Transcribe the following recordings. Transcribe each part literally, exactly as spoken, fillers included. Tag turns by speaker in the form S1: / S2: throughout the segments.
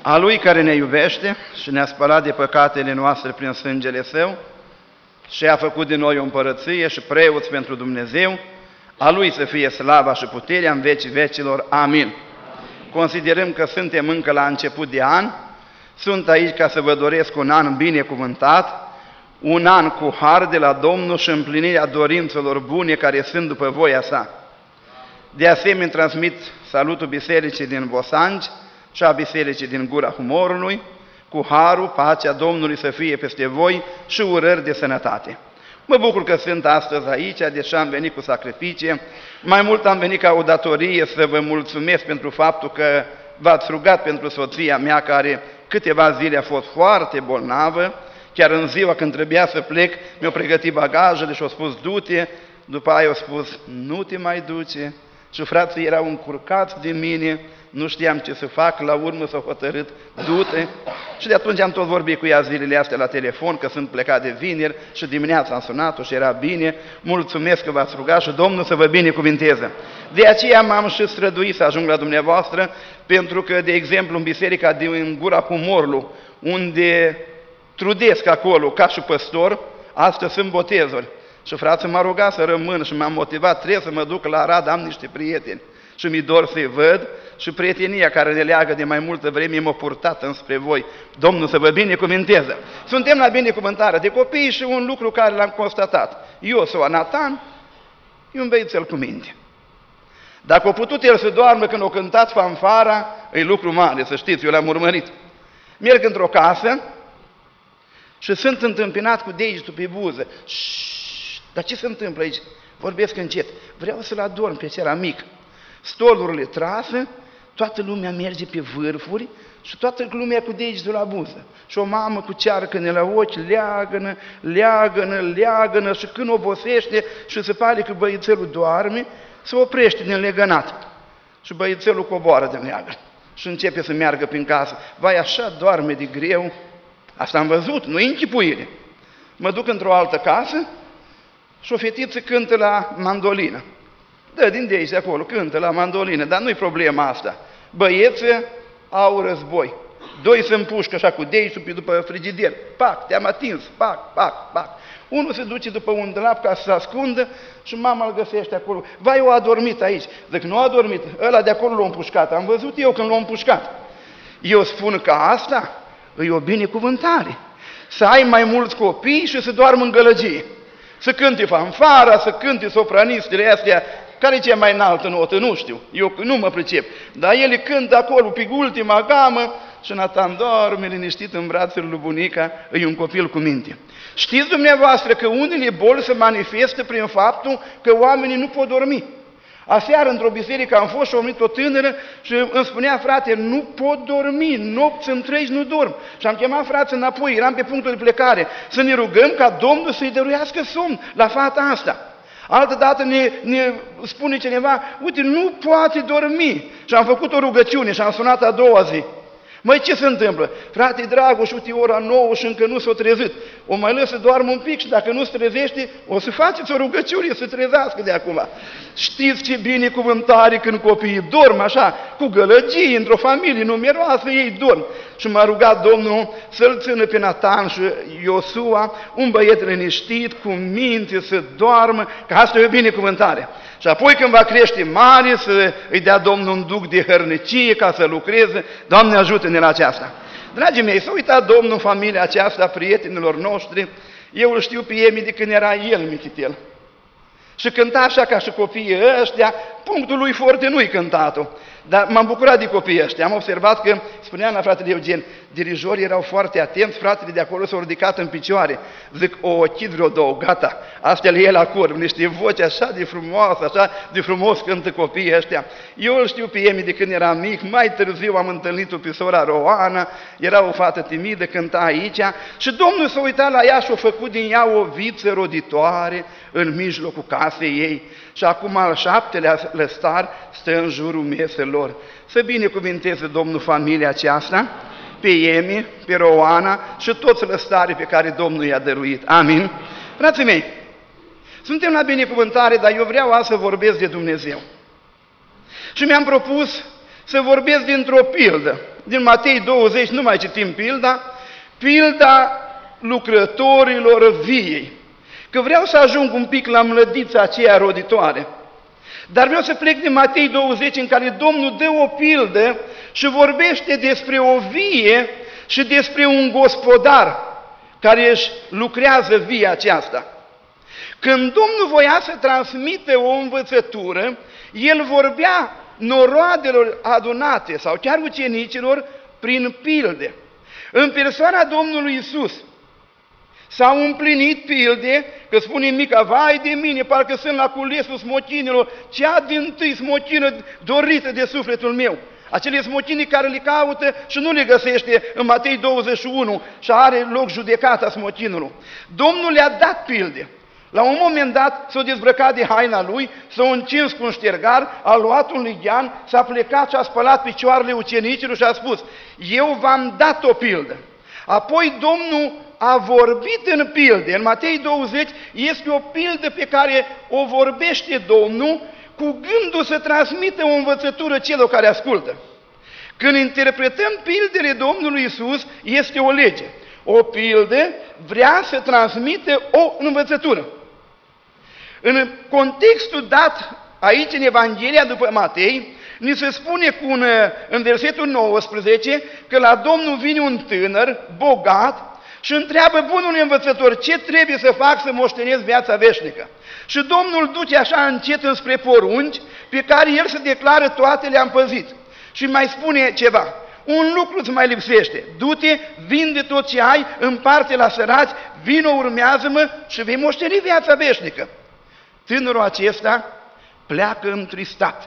S1: A Lui care ne iubește și ne-a spălat de păcatele noastre prin sângele Său și a făcut din noi o împărăție și preoți pentru Dumnezeu, a Lui să fie slava și puterea în vecii vecilor. Amin. Considerăm că suntem încă la început de an, sunt aici ca să vă doresc un an binecuvântat, un an cu har de la Domnul și împlinirea dorințelor bune care sunt după voia Sa. De asemenea, transmit salutul bisericii din Bosangi și a bisericii din Gura Humorului, cu harul, pacea Domnului să fie peste voi și urări de sănătate. Mă bucur că sunt astăzi aici, deși am venit cu sacrificie. Mai mult am venit ca o datorie să vă mulțumesc pentru faptul că v-ați rugat pentru soția mea, care câteva zile a fost foarte bolnavă. Chiar în ziua când trebuia să plec, mi-au pregătit bagajele și au spus, du-te. După aia au spus, nu te mai duce. Și frații erau încurcați de mine, nu știam ce să fac, la urmă s-au hotărât, du-te. Și de atunci am tot vorbit cu ea zilele astea la telefon, că sunt plecat de vineri și dimineața am sunat-o și era bine. Mulțumesc că v-ați rugat și Domnul să vă binecuvinteze. De aceea m-am și străduit să ajung la dumneavoastră, pentru că, de exemplu, în biserica din Gura Humorlu, unde trudesc acolo ca și păstor, astăzi sunt botezuri. Și frații m-a rugat să rămân și m-am motivat, trebuie să mă duc la Arad, am niște prieteni și mi-e dor să-i văd și prietenia care ne leagă de mai multă vreme m-a purtat înspre voi. Domnul să vă binecuvinteze! Suntem la binecuvântare de copii și un lucru care l-am constatat. Iosua Natan e un băiețel cu minte. Dacă a putut el să doarmă când a cântat fanfara, e lucru mare, să știți, eu l-am urmărit. Merg într-o casă și sunt întâmpinat cu degetul pe buză. Dar ce se întâmplă aici? Vorbesc încet. Vreau să-l adorm pe acela mic. Stolurile trase, toată lumea merge pe vârfuri și toată lumea cu degetul la buză. Și o mamă cu cearcăne la ochi, leagănă, leagănă, leagănă și când obosește și se pare că băiețelul doarme, se oprește din legănat. Și băiețelul coboară din leagănă și începe să meargă prin casă. Vai, așa doarme de greu. Asta am văzut, nu-i închipuire. Mă duc într-o altă casă și o fetiță cântă la mandolină. Dă din de aici, de acolo, cântă la mandolină, dar nu-i problema asta. Băieții au război. Doi se împușcă așa cu degetul pe după frigider. Pac, te-am atins, pac, pac, pac. Unul se duce după un dulap ca să se ascundă și mama îl găsește acolo. Vai, eu a dormit aici. Zic, nu a dormit, ăla de acolo l-a împușcat. Am văzut eu când l-a împușcat. Eu spun că asta e o binecuvântare. Să ai mai mulți copii și să doarmă în gălăgie. Să cânte fanfara, să cânte sopranistele astea, care e cea mai înaltă notă, nu știu, eu nu mă pricep. Dar ele cântă acolo pe ultima gamă și Natan doarme liniștit în brațele lui bunica, e un copil cu minte. Știți dumneavoastră că unele boli se manifestă prin faptul că oamenii nu pot dormi. Aseară, într-o biserică, am fost și am venit o tânără și îmi spunea, frate, nu pot dormi, nopți întregi nu dorm. Și am chemat frații înapoi, eram pe punctul de plecare, să ne rugăm ca Domnul să-i dăruiască somn la fata asta. Altădată ne, ne spune cineva, uite, nu poate dormi. Și am făcut o rugăciune și am sunat a doua zi. Măi, ce se întâmplă? Frate Dragoș, uite, ora nouă și încă nu s-a trezit. O mai lăsă doarmă un pic și dacă nu se trezește, o să faceți o rugăciune să trezească de acum. Știți ce binecuvântare când copiii dorm așa, cu gălăgii, într-o familie numeroasă, ei dorm. Și m-a rugat Domnul să-l țină pe Natan și Iosua, un băiet liniștit, cu minte, să doarmă, că asta e o binecuvântare. Și apoi când va crește mare, să îi dea Domnul un duc de hărnicie ca să lucreze, Doamne ajută-ne la aceasta. Dragii mei, s-a uitat Domnul în familia aceasta, prietenilor noștri, eu îl știu pe Emi de când era el michitel. Și cânta așa ca și copiii ăștia, punctul lui foarte nu-i cântatul. Dar m-am bucurat de copiii ăștia. Am observat că, spuneam la fratele Eugen, dirijorii erau foarte atenți, fratele de acolo s-au ridicat în picioare. Zic, o ochit vreo două, gata, astea le e la cor, niște voci așa de frumoasă, așa de frumos cântă copiii ăștia. Eu îl știu pe Emi de când era mic, mai târziu am întâlnit-o pe sora Roana, era o fată timidă, cânta aici și Domnul s-a uitat la ea și a făcut din ea o viță roditoare în mijlocul casei ei. Și acum al șaptelea lăstar stă în jurul meselor. Să binecuvinteze Domnul familia aceasta, pe Emi, pe Roana și toți lăstarii pe care Domnul i-a dăruit. Amin? Frații mei, suntem la binecuvântare, dar eu vreau azi să vorbesc de Dumnezeu. Și mi-am propus să vorbesc dintr-o pildă. din Matei douăzeci, nu mai citim pilda, pilda lucrătorilor viei. Că vreau să ajung un pic la mlădița aceea roditoare. Dar vreau să plec din Matei douăzeci, în care Domnul dă o pildă și vorbește despre o vie și despre un gospodar care își lucrează via aceasta. Când Domnul voia să transmită o învățătură, El vorbea noroadelor adunate sau chiar ucenicilor prin pilde. În persoana Domnului Iisus s-au împlinit pilde, că spune mica, vai de mine, parcă sunt la culesul smochinilor, cea dintâi smochină dorită de sufletul meu. Acele smochini care le caută și nu le găsește în Matei douăzeci și unu și are loc judecata smochinului. Domnul le-a dat pilde. La un moment dat s-a dezbrăcat de haina lui, s-a încins cu un ștergar, a luat un lighean, s-a plecat și a spălat picioarele ucenicilor și a spus, eu v-am dat o pildă. Apoi Domnul a vorbit în pilde. În Matei douăzeci este o pildă pe care o vorbește Domnul cu gândul să transmită o învățătură celor care ascultă. Când interpretăm pildele Domnului Iisus, este o lege. O pildă vrea să transmită o învățătură. În contextul dat aici în Evanghelia după Matei, ni se spune cu un, în versetul nouăsprezece că la Domnul vine un tânăr bogat și întreabă bunul învățător, ce trebuie să fac să moștenesc viața veșnică? Și Domnul duce așa încet înspre porunci pe care el se declară toate le-am păzit. Și mai spune ceva, un lucru îți mai lipsește, du-te, vinde tot ce ai, împarte la săraci, vino, urmează-mă și vei moșteni viața veșnică. Tânărul acesta pleacă întristat.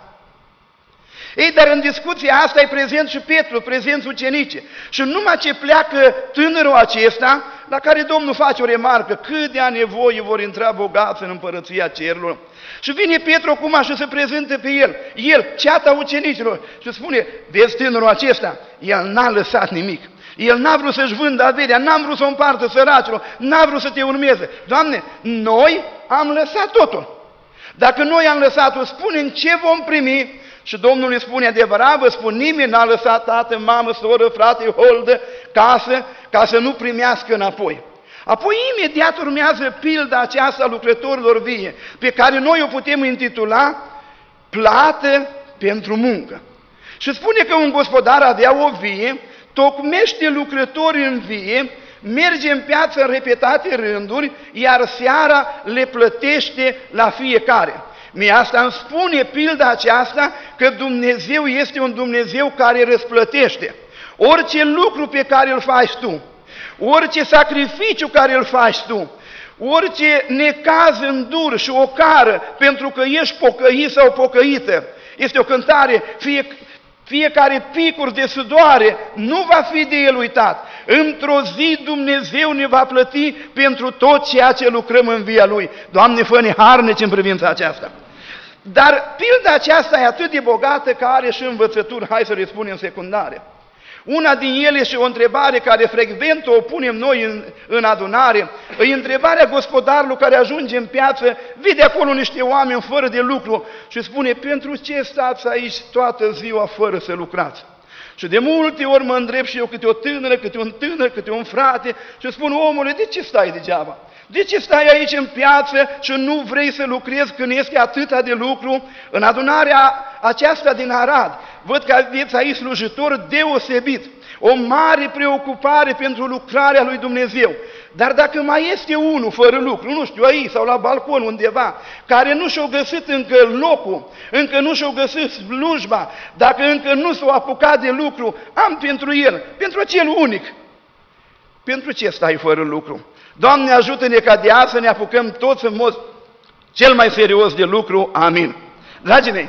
S1: Ei, dar în discuția asta e prezent și Petru, prezent ucenicii. Și numai ce pleacă tânărul acesta, la care Domnul face o remarcă, cât de a nevoie vor intra bogați în împărăția cerurilor. Și vine Petru acum și se prezintă pe el, el, ceata ucenicilor, și spune, vezi tânărul acesta, el n-a lăsat nimic. El n-a vrut să-și vândă averea, n-a vrut să o împartă săracilor, n-a vrut să te urmeze. Doamne, noi am lăsat totul. Dacă noi am lăsat-o, spune-mi ce vom primi. Și Domnul îi spune, adevărat, vă spun, nimeni n-a lăsat tată, mamă, soră, frate, holdă, casă, ca să nu primească înapoi. Apoi imediat urmează pilda aceasta a lucrătorilor vie, pe care noi o putem intitula plată pentru muncă. Și spune că un gospodar avea o vie, tocmește lucrători în vie, merge în piață în repetate rânduri, iar seara le plătește la fiecare. Mie asta îmi spune pilda aceasta că Dumnezeu este un Dumnezeu care răsplătește. Orice lucru pe care îl faci tu, orice sacrificiu care îl faci tu, orice necaz îndur și ocară pentru că ești pocăit sau pocăită, este o cântare, fie, fiecare picur de sudoare nu va fi de el uitat. Într-o zi Dumnezeu ne va plăti pentru tot ceea ce lucrăm în via Lui. Doamne, fă-ne harnici în privința aceasta. Dar pilda aceasta e atât de bogată că are și învățături, hai să le spunem secundare. Una din ele și o întrebare care frecvent o punem noi în, în adunare, e întrebarea gospodarului care ajunge în piață, vede acolo niște oameni fără de lucru și spune, pentru ce stați aici toată ziua fără să lucrați? Și de multe ori mă îndrept și eu câte o tânără, câte un tânăr, câte un frate și spun, omule, de ce stai degeaba? De ce stai aici în piață și nu vrei să lucrezi când este atâta de lucru? În adunarea aceasta din Arad, văd că aveți aici slujitori deosebit, o mare preocupare pentru lucrarea lui Dumnezeu. Dar dacă mai este unul fără lucru, nu știu, aici sau la balcon undeva, care nu și-o găsit încă locul, încă nu și-o găsit slujba, dacă încă nu s-o apucat de lucru, am pentru el, pentru acel unic. Pentru ce stai fără lucru? Doamne, ajută-ne ca de azi să ne apucăm toți în mod cel mai serios de lucru. Amin. Dragii mei,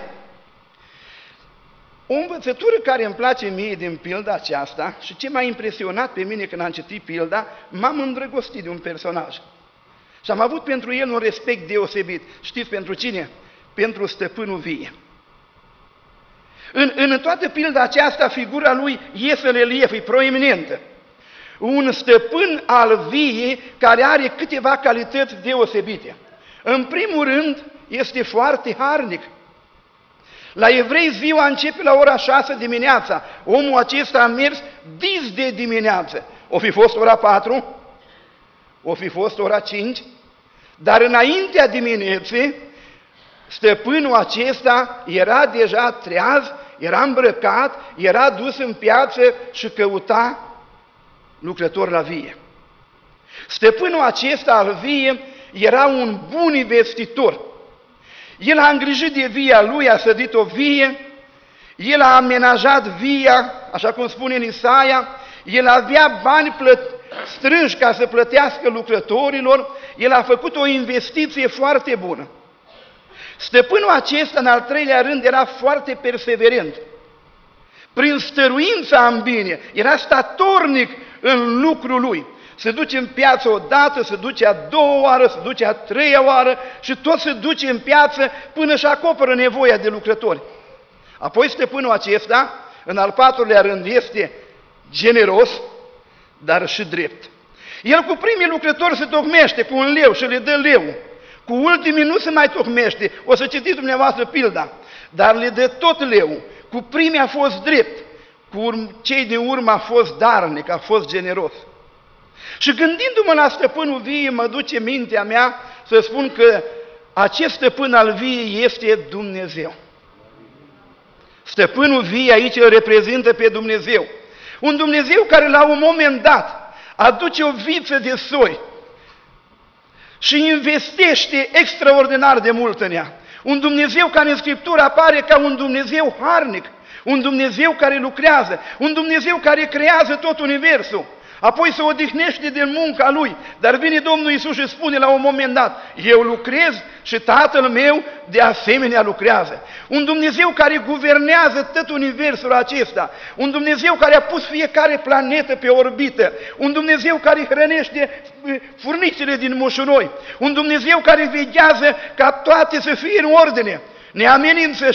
S1: o învățătură care îmi place mie din pilda aceasta și ce m-a impresionat pe mine când am citit pilda, m-am îndrăgostit de un personaj. Și am avut pentru el un respect deosebit. Știți pentru cine? Pentru stăpânul vie. În, în toată pilda aceasta, figura lui iese în relief, e proeminentă. Un stăpân al viei care are câteva calități deosebite. În primul rând, este foarte harnic. La evrei ziua începe la ora șase dimineața. Omul acesta a mers dis de dimineață. O fi fost ora patru, o fi fost ora cinci, dar înaintea dimineții, stăpânul acesta era deja treaz, era îmbrăcat, era dus în piață și căuta lucrători la vie. Stăpânul acesta al vie era un bun investitor. El a îngrijit de via lui, a sădit o vie, el a amenajat via, așa cum spune în Isaia, el avea bani plăt- strânși ca să plătească lucrătorilor, el a făcut o investiție foarte bună. Stăpânul acesta, în al treilea rând, era foarte perseverent. Prin stăruința în bine, era statornic în lucrul lui. Se duce în piață o dată, se duce a doua oară, se duce a treia oară și tot se duce în piață până își acoperă nevoia de lucrători. Apoi stăpânul acesta, în al patrulea rând, este generos, dar și drept. El cu primii lucrători se tocmește cu un leu și le dă leu. Cu ultimii nu se mai tocmește, o să citiți dumneavoastră pilda, dar le dă tot leu. Cu primii a fost drept, cu cei din urmă a fost darnic, a fost generos. Și gândindu-mă la stăpânul viei, mă duce mintea mea să spun că acest stăpân al viei este Dumnezeu. Stăpânul viei aici îl reprezintă pe Dumnezeu. Un Dumnezeu care la un moment dat aduce o viță de soi și investește extraordinar de mult în ea. Un Dumnezeu care în Scriptură apare ca un Dumnezeu harnic, un Dumnezeu care lucrează, un Dumnezeu care creează tot universul. Apoi se odihnește din munca Lui, dar vine Domnul Iisus și spune la un moment dat, eu lucrez și Tatăl meu de asemenea lucrează. Un Dumnezeu care guvernează tot universul acesta, un Dumnezeu care a pus fiecare planetă pe orbită, un Dumnezeu care hrănește furnicile din moșuroi, un Dumnezeu care veghează ca toate să fie în ordine. Ne amenință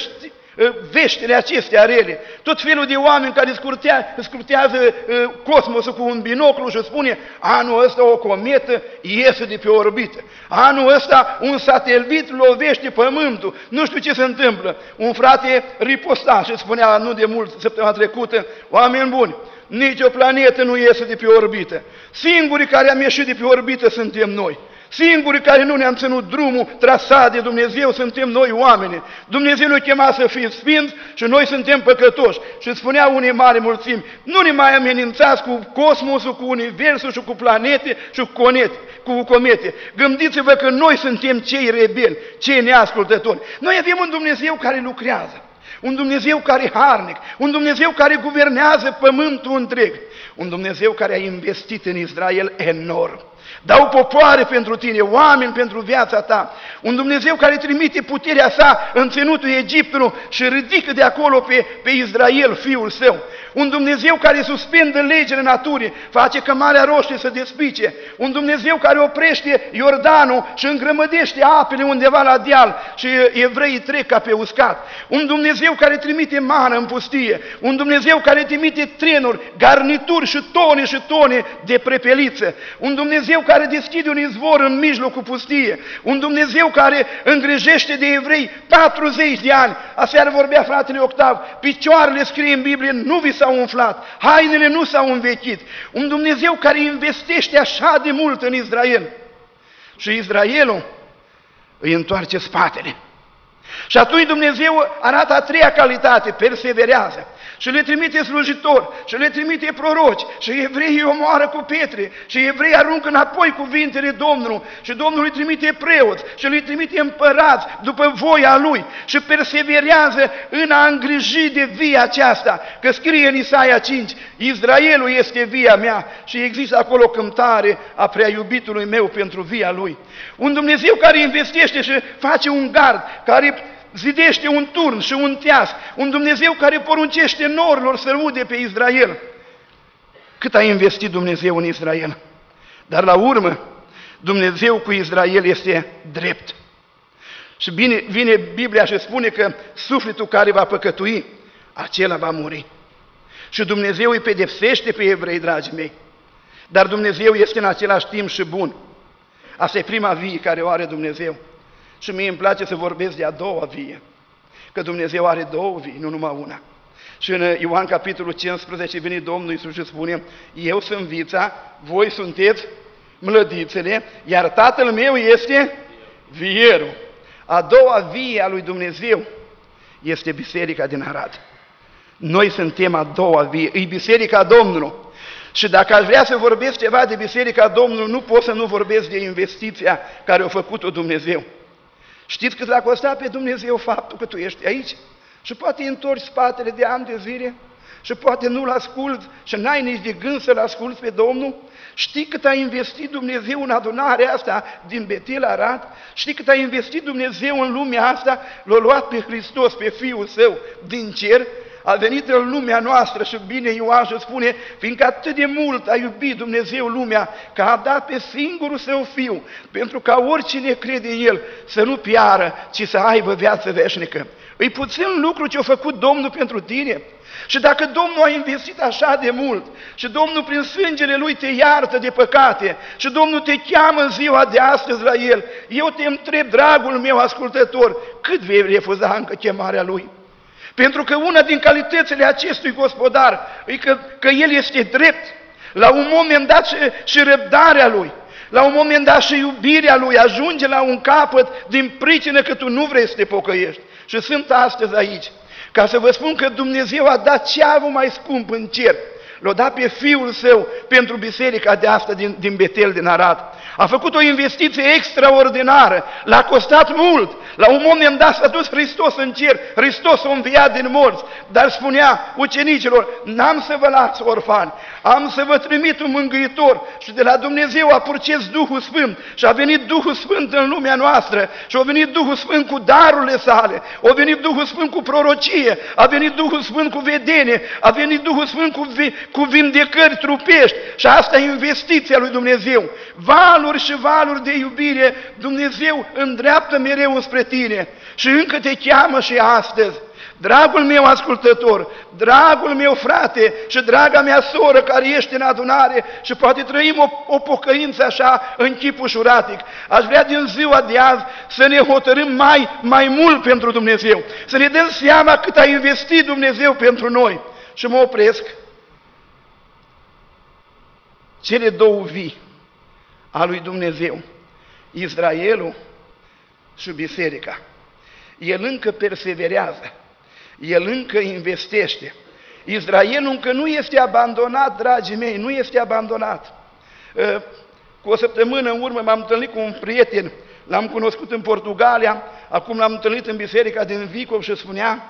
S1: veștile acestea rele, tot felul de oameni care scurtea, scurtează uh, cosmosul cu un binoclu și spune anul ăsta o cometă iese de pe orbită, anul ăsta un satelit lovește pământul, nu știu ce se întâmplă. Un frate riposta și spunea nu de mult, săptămâna trecută, oameni buni, nici o planetă nu iese de pe orbită, singurii care am ieșit de pe orbită suntem noi. Singurii care nu ne-am ținut drumul trasat de Dumnezeu suntem noi oameni. Dumnezeu ne-a chemat să fim sfinți și noi suntem păcătoși. Și spunea unei mari mulțimi, nu ne mai amenințați cu cosmosul, cu universul și cu planete și cu conete, cu comete. Gândiți-vă că noi suntem cei rebeli, cei neascultători. Noi avem un Dumnezeu care lucrează, un Dumnezeu care e harnic, un Dumnezeu care guvernează pământul întreg, un Dumnezeu care a investit în Israel enorm. Dau popoare pentru tine, oameni pentru viața ta. Un Dumnezeu care trimite puterea sa în ținutul Egiptului și ridică de acolo pe, pe Israel, fiul său. Un Dumnezeu care suspendă legile naturii, face ca Marea Roșie să despice. Un Dumnezeu care oprește Iordanul și îngrămădește apele undeva la deal și evreii trec ca pe uscat. Un Dumnezeu care trimite mană în pustie. Un Dumnezeu care trimite trenuri, garnituri și tone și tone de prepeliță. Un Dumnezeu care deschide un izvor în mijlocul pustie. Un Dumnezeu care îngrijește de evrei patruzeci de ani. Aseară vorbea fratele Octav, picioarele, scrie în Biblie, nu vi s-au umflat, hainele nu s-au învechit. Un Dumnezeu care investește așa de mult în Israel. Și Israelul îi întoarce spatele. Și atunci Dumnezeu arată a treia calitate, perseverează. Și le trimite slujitori, și le trimite proroci, și evreii îi omoară cu pietre, și evreii aruncă înapoi cuvintele Domnului, și Domnul îi trimite preoți, și îi trimite împărați după voia Lui, și perseverează în a îngriji de via aceasta, că scrie în Isaia cinci, Israelul este via mea, și există acolo cântare a prea iubitului meu pentru via Lui. Un Dumnezeu care investește și face un gard, care zidește un turn și un teas, un Dumnezeu care poruncește norilor să ude pe Israel. Cât a investit Dumnezeu în Israel? Dar la urmă, Dumnezeu cu Israel este drept. Și bine, vine Biblia și spune că sufletul care va păcătui, acela va muri. Și Dumnezeu îi pedepsește pe evrei, dragii mei. Dar Dumnezeu este în același timp și bun. Asta e prima vie care o are Dumnezeu. Și mie îmi place să vorbesc de a doua vie. că Dumnezeu are două vii, nu numai una. Și în Ioan capitolul cincisprezece vine Domnul Iisus și spune: eu sunt vița, voi sunteți mlădițele, iar Tatăl meu este vierul. A doua vie a lui Dumnezeu este biserica din Arad. Noi suntem a doua vie, e biserica Domnului. Și dacă aș vrea să vorbesc ceva de biserica Domnului, nu pot să nu vorbesc de investiția care a făcut-o Dumnezeu. Știți cât l-a costat pe Dumnezeu faptul că tu ești aici? Și poate întorci spatele de ani de zile și poate nu-L asculți și n-ai nici de gând să-L asculți pe Domnul. Știi cât a investit Dumnezeu în adunarea asta din Betel Arad? Știi cât a investit Dumnezeu în lumea asta? L-a luat pe Hristos, pe Fiul Său din cer, a venit în lumea noastră și bine Ioan și spune: fiindcă atât de mult a iubit Dumnezeu lumea, că a dat pe singurul Său Fiu, pentru ca oricine crede în El să nu piară, ci să aibă viață veșnică. E puțin lucru ce a făcut Domnul pentru tine? Și dacă Domnul a investit așa de mult și Domnul prin sângele Lui te iartă de păcate și Domnul te cheamă în ziua de astăzi la El, eu te întreb, dragul meu ascultător, cât vei refuza încă chemarea Lui? Pentru că una din calitățile acestui gospodar e că, că El este drept. La un moment dat și, și răbdarea Lui, la un moment dat și iubirea Lui ajunge la un capăt din pricină că tu nu vrei să te pocăiești. Și sunt astăzi aici ca să vă spun că Dumnezeu a dat ce a avut mai scump în cer. L-a dat pe Fiul Său pentru biserica de asta din, din Betel, din Arad. A făcut o investiție extraordinară, l-a costat mult. La un moment dat s-a dus Hristos în cer, Hristos a înviat din morți, dar spunea ucenicilor: n-am să vă las orfani, am să vă trimit un mângâitor. Și de la Dumnezeu a purces Duhul Sfânt și a venit Duhul Sfânt în lumea noastră și a venit Duhul Sfânt cu darurile sale, a venit Duhul Sfânt cu prorocie, a venit Duhul Sfânt cu vedenie, a venit Duhul Sfânt cu, vi- cu vindecări trupești și asta e investiția lui Dumnezeu. Valuri și valuri de iubire Dumnezeu îndreaptă mereu înspre tine și încă te cheamă și astăzi. Dragul meu ascultător, dragul meu frate și draga mea soră care ești în adunare și poate trăim o, o pocăință așa în chip ușuratic, aș vrea din ziua de azi să ne hotărâm mai, mai mult pentru Dumnezeu, să ne dăm seama cât a investit Dumnezeu pentru noi. Și mă opresc. Cele două vii a lui Dumnezeu, Israelul și biserica. El încă perseverează, el încă investește. Israelul încă nu este abandonat, dragii mei, nu este abandonat. Cu o săptămână în urmă m-am întâlnit cu un prieten, l-am cunoscut în Portugalia, acum l-am întâlnit în biserica din Vicov și spunea: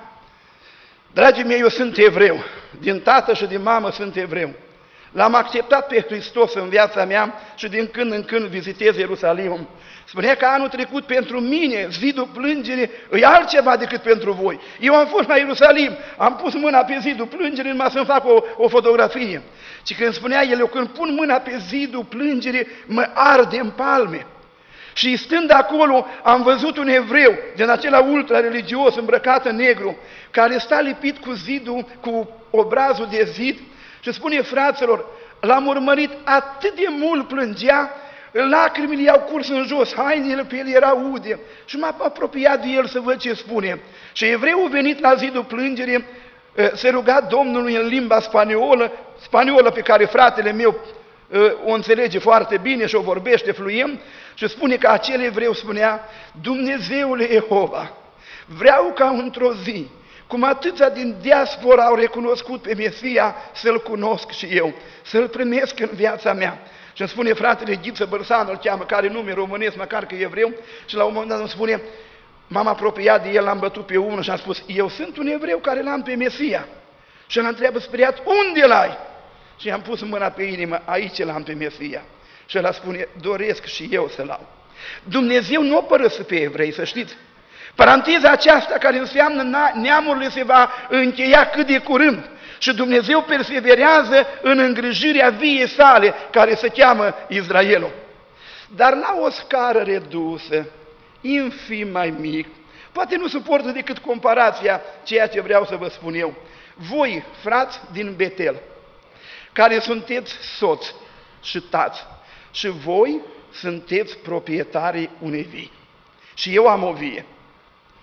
S1: dragii mei, eu sunt evreu, din tată și din mamă sunt evreu. L-am acceptat pe Hristos în viața mea și din când în când vizitez Ierusalimul. Spunea că anul trecut pentru mine zidul plângerii e altceva decât pentru voi. Eu am fost la Ierusalim, am pus mâna pe zidul plângerii numai să-mi fac o, o fotografie. Și când spunea el, eu când pun mâna pe zidul plângerii, mă arde în palme. Și stând acolo, am văzut un evreu din acela ultra-religios, îmbrăcat în negru, care sta lipit cu zidul, cu obrazul de zid. Și spune: fraților, l-am urmărit, atât de mult plângea, lacrimile i-au curs în jos, hainele pe el erau ude. Și m-am apropiat de el să văd ce spune. Și evreul venit la zidul plângerii, se ruga Domnului în limba spaniolă, spaniolă pe care fratele meu o înțelege foarte bine și o vorbește fluent, și spune că acel evreu spunea: Dumnezeule Jehova, vreau ca într-o zi, cum atâția din diaspora au recunoscut pe Mesia, să-L cunosc și eu, să-L primesc în viața mea. Și îmi spune fratele Ghiță Bărsan, îl cheamă, care nume românesc, măcar că e evreu, și la un moment dat îmi spune, m-am apropiat de el, l-am bătut pe umăr și am spus: eu sunt un evreu care l-am pe Mesia. Și l-a întreabă speriat: unde l-ai? Și i-am pus mâna pe inimă: aici l-am pe Mesia. Și el spune: doresc și eu să-l au. Dumnezeu nu o părăsă pe evrei, să știți. Paranteza aceasta care înseamnă neamurile se va încheia cât de curând și Dumnezeu perseverează în îngrijirea viei sale, care se cheamă Israelul. Dar la o scară redusă, infim mai mic, poate nu suportă decât comparația ceea ce vreau să vă spun eu. Voi, frați din Betel, care sunteți soți și tați, și voi sunteți proprietarii unei vii. Și eu am o vie.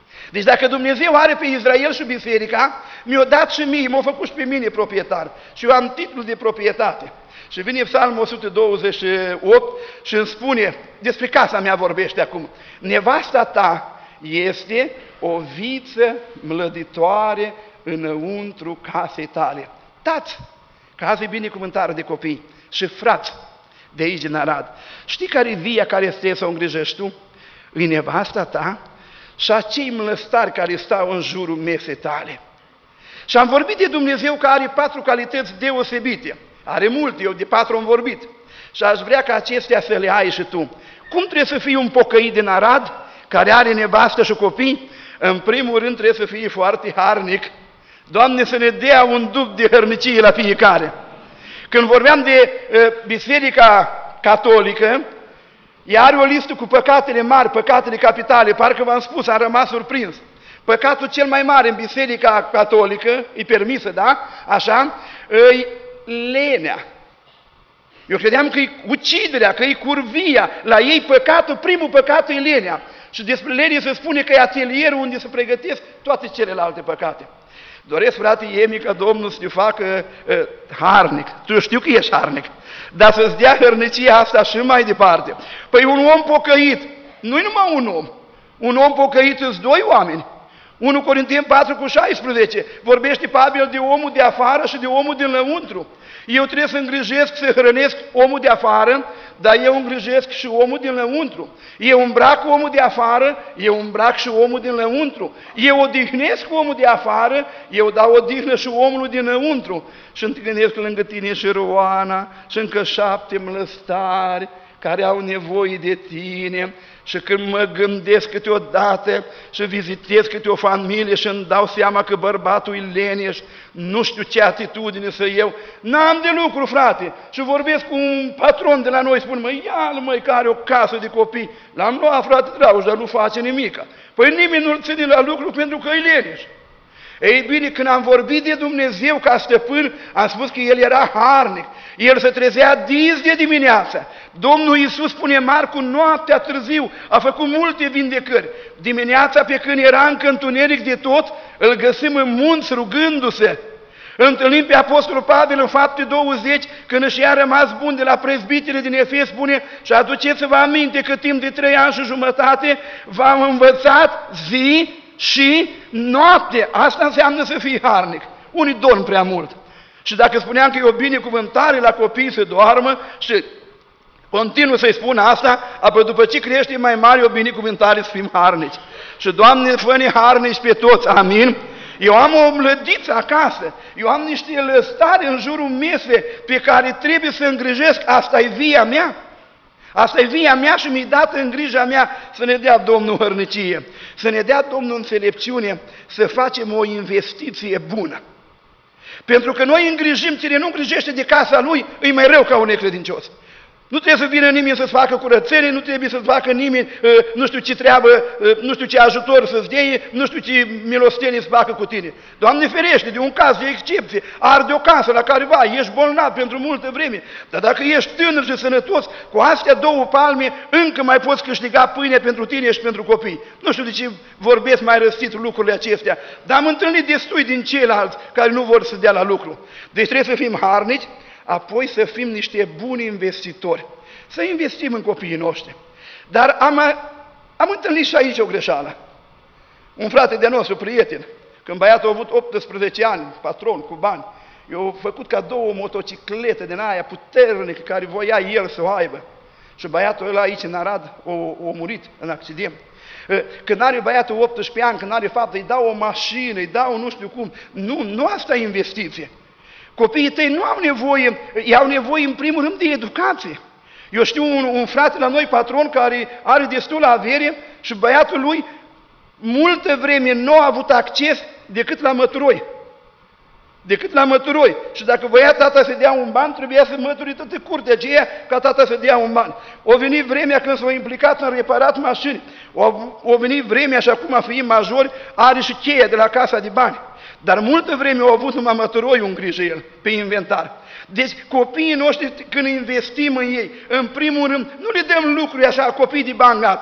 S1: Deci dacă Dumnezeu are pe Israel și biserica, mi-a dat și mie, m-a făcut și pe mine proprietar. Și eu am titlul de proprietate. Și vine Psalmul o sută douăzeci și opt și îmi spune, despre casa mea vorbește acum, nevasta ta este o viță mlăditoare înăuntru casei tale. Tați, că azi e binecuvântare de copii și frați de aici din Arad. Știi care e via care trebuie să o îngrijești tu? E nevasta ta și acei mlăstari care stau în jurul mesei tale. Și am vorbit de Dumnezeu că are patru calități deosebite. Are multe, eu de patru am vorbit. Și aș vrea ca acestea să le ai și tu. Cum trebuie să fii un pocăit din Arad, care are nevastă și copii? În primul rând trebuie să fie foarte harnic. Doamne, să ne dea un duc de hărnicie la fiecare. Când vorbeam de uh, Biserica Catolică, ea are o listă cu păcatele mari, păcatele capitale, parcă v-am spus, am rămas surprins. Păcatul cel mai mare în Biserica Catolică, e permisă, da? Așa, e lenea. Eu credeam că e uciderea, că e curvia. La ei păcatul, primul păcat e lenea. Și despre lenie se spune că e atelierul unde se pregătesc toate celelalte păcate. Doresc, frate Iemi, ca Domnul să te facă uh, harnic. Tu știu că ești harnic, dar să-ți dea hărnicia asta și mai departe. Păi un om pocăit, nu-i numai un om. Un om pocăit sunt doi oameni. unu Corinteni patru cu șaisprezece vorbește Pavel de omul de afară și de omul din lăuntru. Eu trebuie să îngrijesc, să hrănesc omul de afară, dar eu îngrijesc și omul din lăuntru. Eu îmbrac omul de afară, eu îmbrac și omul din lăuntru. Eu odihnesc omul de afară, eu dau odihnă și omul din lăuntru. Și întâlnesc lângă tine și Roana și încă șapte mlăstari care au nevoie de tine. Și când mă gândesc câteodată și vizitez câte o familie și îmi dau seama că bărbatul e leneș, nu știu ce atitudine să iau, n-am de lucru, frate. Și vorbesc cu un patron de la noi, spun, măi, ia-l, măi, care o casă de copii. L-am luat, frate drauș, dar nu face nimica. Păi nimeni nu-l ține la lucru pentru că e leneș. Ei bine, când am vorbit de Dumnezeu ca stăpân, am spus că El era harnic. El se trezea dis de dimineață. Domnul Iisus, spune Marcu, noaptea târziu a făcut multe vindecări. Dimineața, pe când era încă întuneric de tot, îl găsim în munți rugându-se. Întâlnim pe Apostolul Pavel în Fapte douăzeci, când își i-a rămas bun de la prezbitele din Efes, spune, și aduceți-vă aminte că timp de trei ani și jumătate v-am învățat zi și noapte. Asta înseamnă să fii harnic. Unii dorm prea mult. Și dacă spuneam că e o binecuvântare la copii să doarmă și continuu să-i spun asta, apoi după ce crește mai mare, o binecuvântare să fim harnici. Și Doamne, fă-ne harnici pe toți, amin? Eu am o mlădiță acasă, eu am niște lăstari în jurul mesei pe care trebuie să îngrijesc, asta e via mea. Asta e via mea și mi-i dată în grija mea să ne dea Domnul hărnicie, să ne dea Domnul înțelepciune, să facem o investiție bună. Pentru că noi îngrijim, cine nu îngrijește de casa lui, e mai rău ca un necredincios. Nu trebuie să vină nimeni să-ți facă curățenie, nu trebuie să-ți facă nimeni nu știu ce treabă, nu știu ce ajutor să-ți dea, nu știu ce milostenie să facă cu tine. Doamne ferește, de un caz de excepție, arde o casă la careva, ești bolnav pentru multă vreme, dar dacă ești tânăr și sănătos, cu astea două palme încă mai poți câștiga pâine pentru tine și pentru copii. Nu știu de ce vorbesc mai răstit lucrurile acestea, dar am întâlnit destui din ceilalți care nu vor să dea la lucru. Deci trebuie să fim harnici, apoi să fim niște buni investitori, să investim în copiii noștri. Dar am, am întâlnit și aici o greșeală. Un frate de nostru, prieten, când băiatul a avut optsprezece ani, patron, cu bani, i-a făcut cadou o motocicletă din aia puternică care voia el să o aibă. Și băiatul ăla aici în Arad a murit în accident. Când are băiatul optsprezece ani, când are faptă, îi dau o mașină, îi dau nu știu cum. Nu, nu asta e investiție. Copiii tăi nu au nevoie, ei au nevoie în primul rând de educație. Eu știu un, un frate la noi, patron, care are destulă avere și băiatul lui multă vreme nu a avut acces decât la măturoi. Decât la măturoi. Și dacă voia tata să dea un ban, trebuia să mături toată curtea aceea ca tata să dea un ban. O venit vremea când s-a implicat în reparat mașini. O, o venit vremea și acum fiind majori, are și cheia de la casa de bani. Dar multă vreme au avut numai măturoiul în grijă el, pe inventar. Deci copiii noștri, când investim în ei, în primul rând, nu le dăm lucruri așa, copii de bani gata.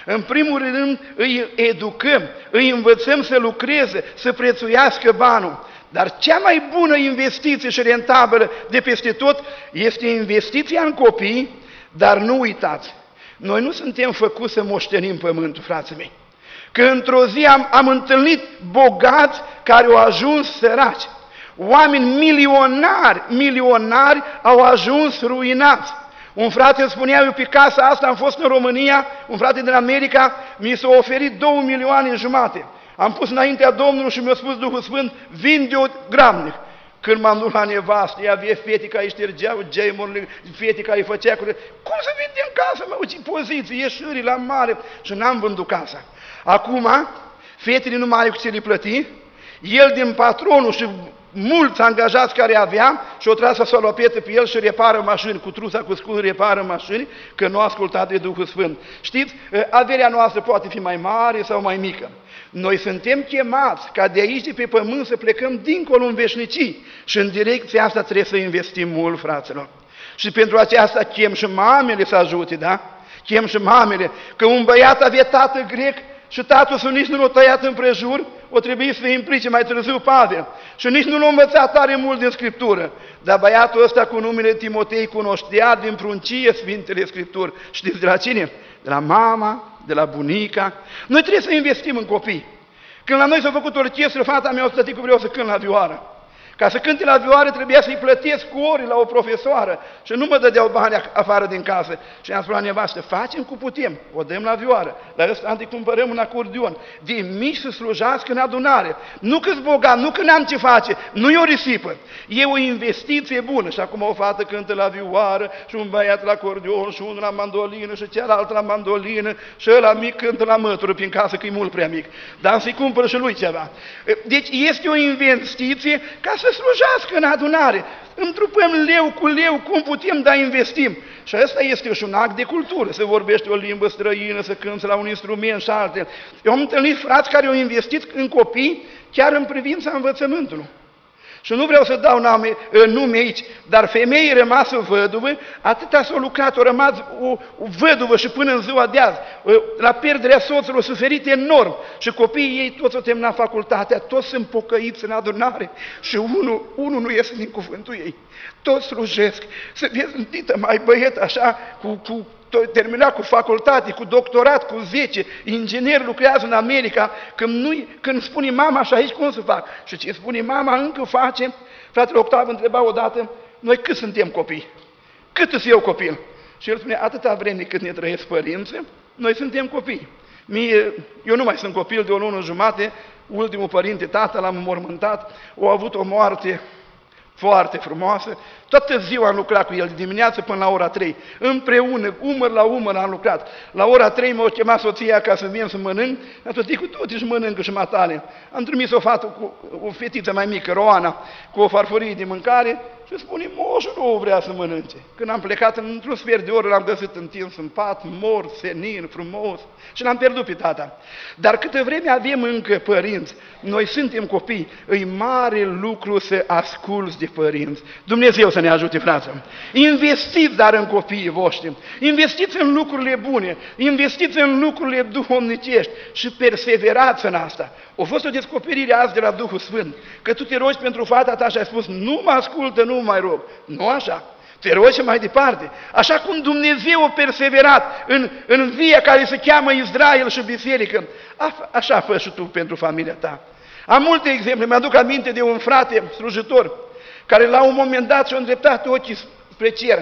S1: În primul rând îi educăm, îi învățăm să lucreze, să prețuiască banul. Dar cea mai bună investiție și rentabilă de peste tot este investiția în copii, dar nu uitați, noi nu suntem făcuți să moștenim pământul, frații mei. Că într-o zi am, am întâlnit bogați care au ajuns săraci. Oameni milionari, milionari au ajuns ruinați. Un frate îmi spunea, eu pe casa asta am fost în România, un frate din America, mi s-a oferit două milioane jumate. Am pus înaintea Domnului și mi-a spus Duhul Sfânt, vinde-o gramnic. Când m-am dus la nevastă, ea avea fetica, îi ștergeau gemurile, fetica îi făcea cu... Cum să vindem casa, mă? Ce poziție, ieșiri la mare. Și n-am vândut casa. Acum, fetele nu mai are cu ce le plăti, el din patronul și mulți angajați care avea și-o tras salopetă pe el și repară mașini, cu trusa, cu scul, repară mașini, că nu a ascultat de Duhul Sfânt. Știți, averea noastră poate fi mai mare sau mai mică. Noi suntem chemați ca de aici, de pe pământ, să plecăm dincolo în veșnicii și în direcția asta trebuie să investim mult, fraților. Și pentru aceasta chem și mamele să ajute, da? Chem și mamele, că un băiat avea tată grec și tatăl său nici nu l-a tăiat împrejur, o trebuie să implice mai târziu Pavel. Și nici nu l-a învățat tare mult din Scriptură. Dar băiatul ăsta cu numele Timotei cunoștea din pruncie Sfintele Scripturi. Știți de la cine? De la mama, de la bunica. Noi trebuie să investim în copii. Când la noi s-a făcut orchestră, fata mea a stătit cu vreau să cânt la vioară. Ca să cânte la vioară trebuia să-i plătesc cu ori la o profesoară și nu mă dădeau bani afară din casă. Și am spus la nevastă, facem cu putem, o dăm la vioară. La ăsta am de cumpărăm un acordeon. De mici să slujească în adunare. Nu că-s bogat, nu că n-am ce face, nu e o risipă. E o investiție bună. Și acum o fată cântă la vioară și un băiat la acordeon și unul la mandolină și celălalt la mandolină și ăla mic cântă la mătură prin casă că e mult prea mic. Dar să-i cumpără și lui ceva. Deci este o investiție ca să slujească în adunare. Întrupăm leu cu leu, cum putem, dar investim. Și ăsta este și un act de cultură, să vorbești o limbă străină, să cânți la un instrument și altele. Eu am întâlnit frați care au investit în copii chiar în privința învățământului. Și nu vreau să dau nume, nume aici, dar femeii rămasă văduvă, atâta s-a lucrat, a rămas o, o văduvă și până în ziua de azi. La pierderea soțului a suferit enorm și copiii ei toți au terminat facultatea, toți sunt pocăiți în adunare și unul, unul nu iese din cuvântul ei. Toți slujesc, se vezi mai băiet așa, cu, cu terminat cu facultate, cu doctorat, cu zece, inginer, lucrează în America, când, nu, când spune mama și aici cum să fac? Și ce spune mama încă face, fratele Octav întreba odată, noi cât suntem copii? Cât îți eu copil? Și el spune, atâta vreme cât ne trăiesc părinții, noi suntem copii. Mie, eu nu mai sunt copil de o lună jumate, ultimul părinte, tata, l-am înmormântat, a avut o moarte foarte frumoasă. Toată ziua am lucrat cu el, de dimineață până la ora trei. Împreună, umăr la umăr am lucrat. La ora trei m-a chemat soția ca să vin să mănânc. Am spus, cu tot și mănâncă și matale. Am trimis o fată cu o fetiță mai mică, Roana, cu o farfurie de mâncare și spune, moșul nu vrea să mănânce. Când am plecat, într-un sfert de oră l-am găsit întins în pat, mort, senin, frumos și l-am pierdut pe tata. Dar câtă vreme avem încă părinți, noi suntem copii, e mare lucru să asculți de părinți. Dumnezeu să ne ajute, frață. Investiți dar în copiii voștri, investiți în lucrurile bune, investiți în lucrurile duhovnicești și perseverați în asta. A fost o descoperire azi de la Duhul Sfânt, că tu te rogi pentru fata ta și ai spus, nu mă ascultă, nu mă mai rog. Nu așa. Te rogi mai departe. Așa cum Dumnezeu a perseverat în, în via care se cheamă Israel și biserică, a, așa fă și tu pentru familia ta. Am multe exemple. Mi-aduc aminte de un frate slujitor care la un moment dat și-a îndreptat ochii spre cer.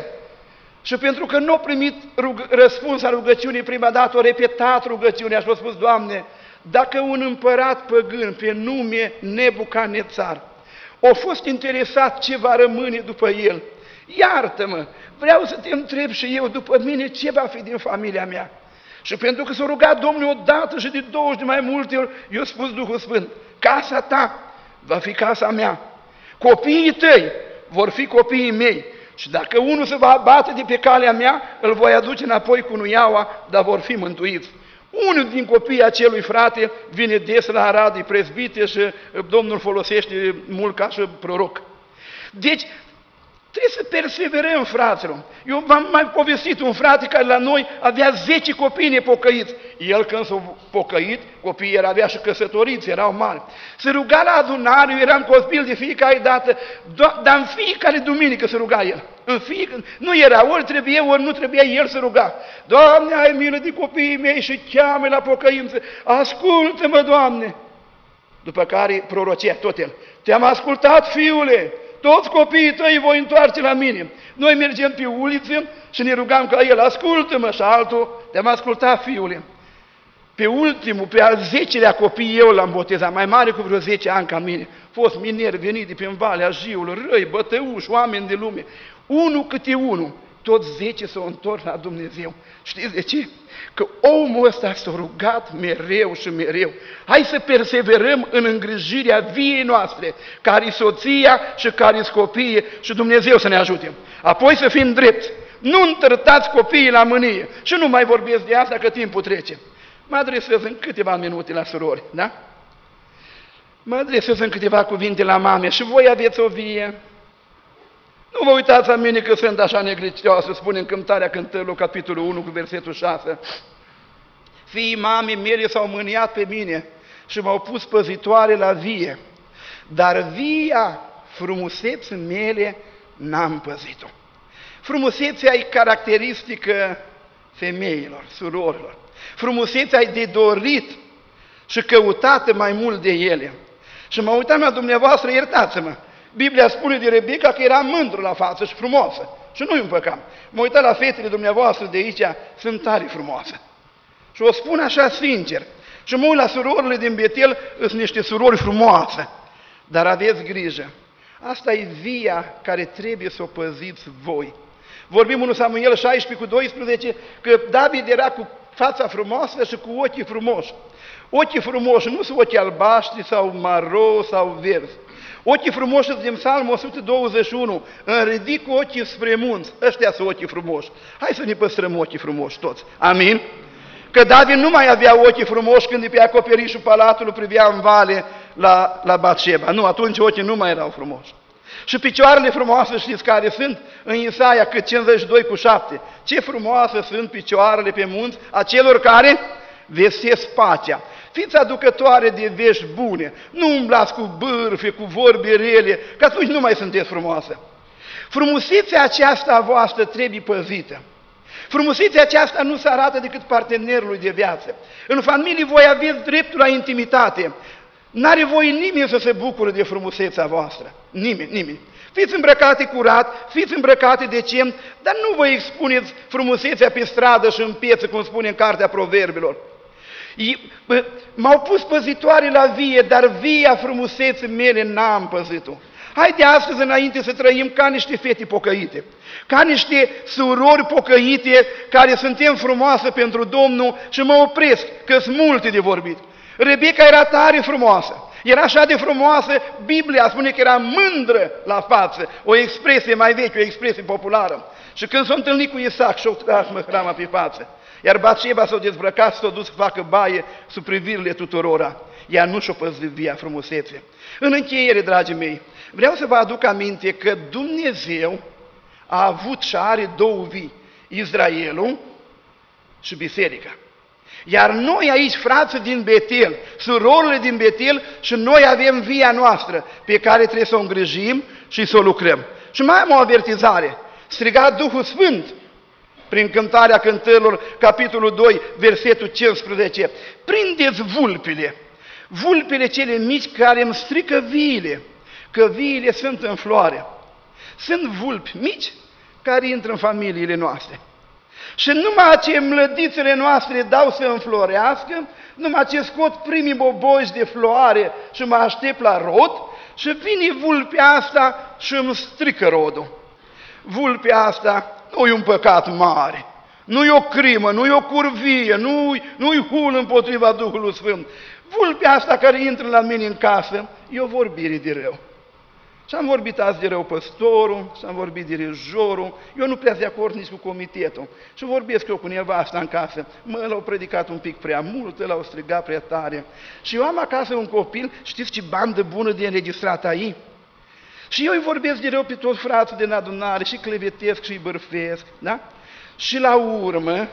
S1: Și pentru că nu a primit rug- răspuns la rugăciunii prima dată, a repetat rugăciunea și a spus, Doamne, dacă un împărat păgân pe nume Nebucanețar a fost interesat ce va rămâne după el, iartă-mă, vreau să te întreb și eu după mine ce va fi din familia mea. Și pentru că s-a rugat Domnul odată și de douăzeci de mai multe ori, i-a spus Duhul Sfânt, casa ta va fi casa mea, copiii tăi vor fi copiii mei și dacă unul se va abate de pe calea mea, îl voi aduce înapoi cu nuiaua, dar vor fi mântuiți. Unul din copiii acelui frate vine des la Arad, e prezbite și Domnul folosește mult ca și proroc. Deci, Trebuie să perseverăm, fraților. Eu v-am mai povestit un frate care la noi avea zece copii nepocăiți. El când s-a pocăit, copiii erau avea și căsătoriți, erau mari. Se ruga la adunare, eu eram copil de fiecare dată, dar în fiecare duminică se ruga el. În fiecare, nu era, ori trebuie, ori nu trebuia, el se ruga. Doamne, ai milă de copiii mei și cheamă la pocăință. Ascultă-mă, Doamne! După care prorocea tot el. Te-am ascultat, fiule! Toți copiii tăi voi întoarce la mine. Noi mergem pe uliță și ne rugam ca el, ascultă-mă, și altul, te-am ascultat, fiule. Pe ultimul, pe al zecelea copii eu l-am botezat, mai mare cu vreo zece ani ca mine. Fost mineri venit de prin Valea Jiului, răi, bătăuși, oameni de lume. Unul câte unul, toți zece s-au întors la Dumnezeu. Știți de ce? Că omul ăsta s-a rugat mereu și mereu. Hai să perseverăm în îngrijirea viei noastre, care-i soția și care-i copiii, și Dumnezeu să ne ajute. Apoi să fim drepți. Nu întărtați copiii la mânie. Și nu mai vorbesc de asta, că timpul trece. Mă adresez în câteva minute la surori, da? Mă adresez în câteva cuvinte la mame. Și voi aveți o vie. Nu vă uitați la mine că sunt așa negricioasă, spune în Cântarea Cântărilor, capitolul unu, cu versetul șase. Fiii mamei mele s-au mâniat pe mine și m-au pus păzitoare la vie, dar via frumuseții mele n-am păzit-o. Frumusețea e caracteristică femeilor, surorilor. Frumusețea e de dorit și căutată mai mult de ele. Și mă uitam la dumneavoastră, iertați-mă, Biblia spune de Rebecca că era mândră la față și frumoasă. Și nu-i un păcat. Mă uitam la fetele dumneavoastră de aici, sunt tare frumoase. Și o spun așa sincer. Și mă uit la surorile din Betel, sunt niște surori frumoase. Dar aveți grijă. Asta e via care trebuie să o păziți voi. Vorbim în Samuel șaisprezece cu doisprezece că David era cu fața frumoasă și cu ochii frumoși. Ochii frumoși nu sunt ochii albaștri sau maro sau verzi. Ochii frumoși din Psalmul o sută douăzeci și unu, îmi ridic ochii spre munți, ăștia sunt ochii frumoși. Hai să ne păstrăm ochii frumoși toți, amin? Că David nu mai avea ochii frumoși când de pe acoperișul palatului privea în vale la, la Batșeba. Nu, atunci ochii nu mai erau frumoși. Și picioarele frumoase, știți care sunt? În Isaia, cât cincizeci și doi cu șapte. Ce frumoase sunt picioarele pe munți a celor care vestesc pacea. Fiți aducătoare de vești bune, nu umblați cu bârfe, cu vorbe rele, că atunci nu mai sunteți frumoase. Frumusețea aceasta a voastră trebuie păzită. Frumusețea aceasta nu se arată decât partenerului de viață. În familie voi aveți dreptul la intimitate. N-are voie nimeni să se bucure de frumusețea voastră. Nimeni, nimeni. Fiți îmbrăcate curat, fiți îmbrăcate decent, dar nu vă expuneți frumusețea pe stradă și în pieță, cum spune în Cartea Proverbilor. M-au pus păzitoare la vie, dar via frumuseții mele n-am păzit-o. Hai de astăzi înainte să trăim ca niște fete pocăite, ca niște surori pocăite care suntem frumoase pentru Domnul și mă opresc, că sunt multe de vorbit. Rebecca era tare frumoasă, era așa de frumoasă, Biblia spune că era mândră la față, o expresie mai veche, o expresie populară. Și când s-a întâlnit cu Isaac și-o tras măhrama pe față, iar Batșeba s-a dezbrăcat și s-a dus să facă baie sub privirile tuturora. Ea nu și-o păzit via frumusețe. În încheiere, dragii mei, vreau să vă aduc aminte că Dumnezeu a avut și are două vii, Israelul și biserica. Iar noi aici, frații din Betel, surorile din Betel, și noi avem via noastră pe care trebuie să o îngrijim și să o lucrăm. Și mai am o avertizare. Striga Duhul Sfânt prin Cântarea Cântărilor, capitolul doi, versetul cincisprezece. Prindeți vulpile, vulpile cele mici care îmi strică viile, că viile sunt în floare. Sunt vulpi mici care intră în familiile noastre. Și numai ce mlădițele noastre dau să înflorească, numai ce scot primii boboși de floare și mă aștept la rod, și vine vulpea asta și îmi strică rodul. Vulpea asta nu e un păcat mare, nu e o crimă, nu e o curvie, nu, nu e hul împotriva Duhului Sfânt. Vulpea asta care intră la mine în casă, e o vorbire de rău. Și am vorbit azi de rău păstorul, și am vorbit de rejorul, eu nu prea de acord nici cu comitetul. Și vorbesc eu cu nevasta în casă, mă, l-au predicat un pic prea mult, l-au strigat prea tare. Și eu am acasă un copil, știți ce bandă bună de înregistrat aici? Și eu îi vorbesc de rău pe toți frații din adunare și clevetesc și îi bârfesc, da? Și la urmă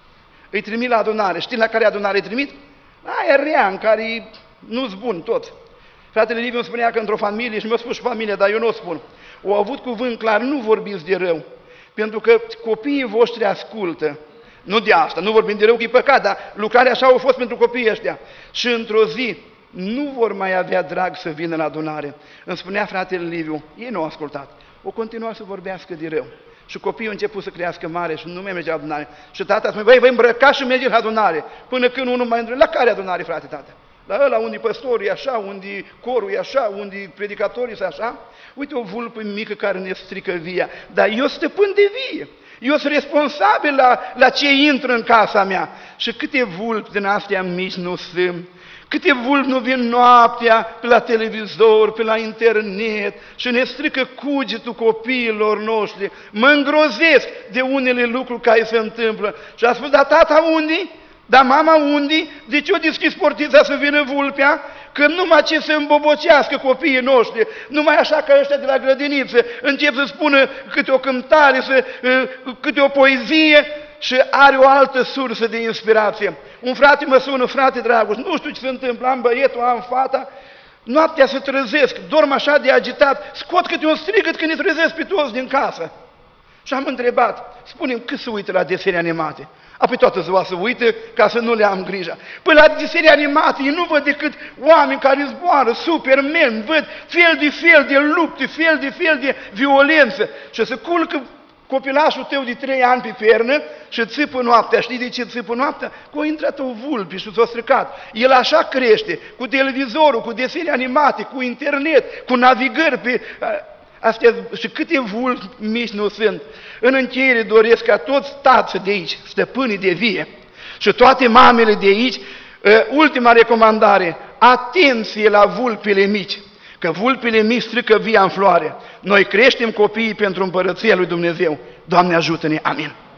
S1: îi trimit la adunare. Știi la care adunare îi trimit? Aia rea, în care nu-s bun toți. Fratele Liviu îmi spunea că într-o familie, și mi-a spus și familia, dar eu nu o spun, au avut cuvânt clar, nu vorbiți de rău, pentru că copiii voștri ascultă. Nu de asta, nu vorbim de rău, că e păcat, dar lucrarea așa a fost pentru copiii ăștia. Și într-o zi nu vor mai avea drag să vină la adunare. Îmi spunea fratele Liviu, ei nu au ascultat, o continua să vorbească de rău. Și copiii au început să crească mare și nu mai merge la adunare. Și tata spune, băi, vă îmbrăcați și mergeți la adunare. Până când unul mai întrebe, la care adunare, frate, tată? La ăla unde păstorii e așa, unde corul e așa, unde predicatorii sunt așa. Uite o vulpă mică care ne strică via, dar eu stăpân de vie. Eu sunt responsabil la, la ce intră în casa mea. Și câte vulpi din astea mici nu sunt, câte vulpi nu vin noaptea pe la televizor, pe la internet și ne strică cugetul copiilor noștri. Mă îngrozesc de unele lucruri care se întâmplă. Și a spus, dar tata unde? Dar mama unde? De ce o deschis portița să vină vulpea? Că numai ce să îmbobocească copiii noștri, numai așa ca ăștia de la grădiniță, încep să spună câte o cântare, să, câte o poezie și are o altă sursă de inspirație. Un frate mă sună, frate Dragoș, nu știu ce se întâmplă, am băietul, am fata, noaptea se trezesc, dorm așa de agitat, scot câte un strigăt când îi trezesc pe toți din casă. Și am întrebat, spune-mi cât se uită la desene animate? Apoi toată ziua să uită ca să nu le am grijă. Păi la desene animate nu văd decât oameni care zboară, supermen, văd fel de fel de lupte, fel de fel de violență. Și să culcă copilașul tău de trei ani pe pernă și țipă noaptea. Știi de ce țipă noaptea? Că a intrat o vulpi și s-a stricat. El așa crește, cu televizorul, cu desene animate, cu internet, cu navigări pe... Astea, și câte vulpi mici nu sunt. În încheiere doresc ca toți tații de aici, stăpânii de vie și toate mamele de aici, ultima recomandare, atenție la vulpile mici, că vulpile mici strică via în floare. Noi creștem copiii pentru împărăția lui Dumnezeu. Doamne ajută-ne, amin.